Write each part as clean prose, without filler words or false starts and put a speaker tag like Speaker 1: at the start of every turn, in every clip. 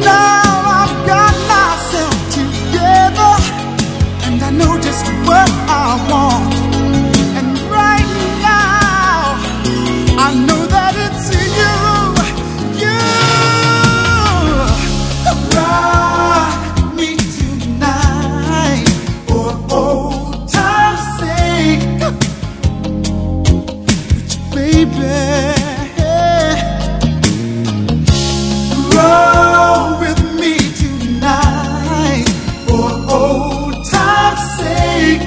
Speaker 1: Now I've got myself together, and I know just what I want. And right now, I know that it's you. Ride me tonight for old time's sake, baby. Roll with me tonight for old time's sake.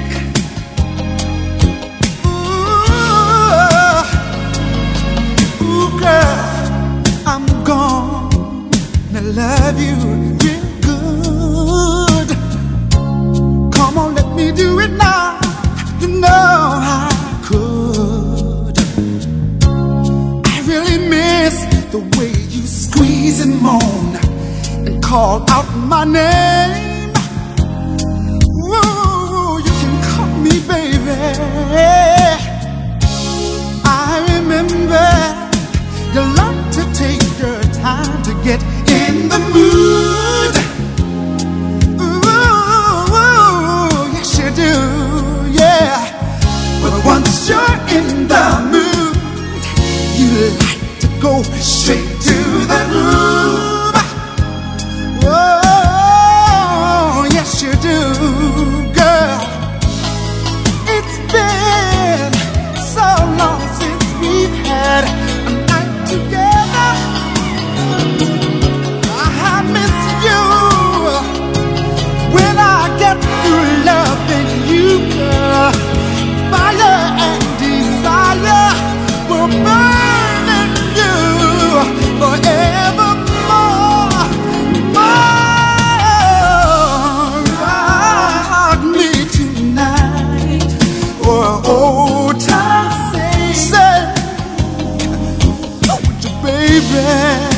Speaker 1: Ooh, girl, I'm gonna love you real good. Come on, let me do it now. You know I could. I really miss the way you squeeze and moan and call out my name. Whoa, you can call me baby. I remember you like to take your time to get in the mood. Ooh, yes you do, yeah. But once you're in the mood, you like to go straight to the groove. Oh, yes you do, girl. It's been so long since we've had a night together. I miss you when I get through loving you, girl. Fire and desire will burn in you forevermore. Ride me tonight for old time's sake. Say, oh, baby.